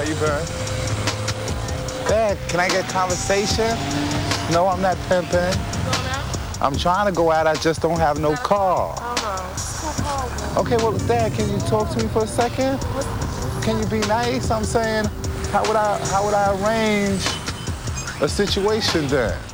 you been? Dad, can I get conversation? No, I'm not pimping. Going out? I'm trying to go out, I just don't have no car. Okay, well, Dad, can you talk to me for a second? Can you be nice? I'm saying, how would I arrange a situation then?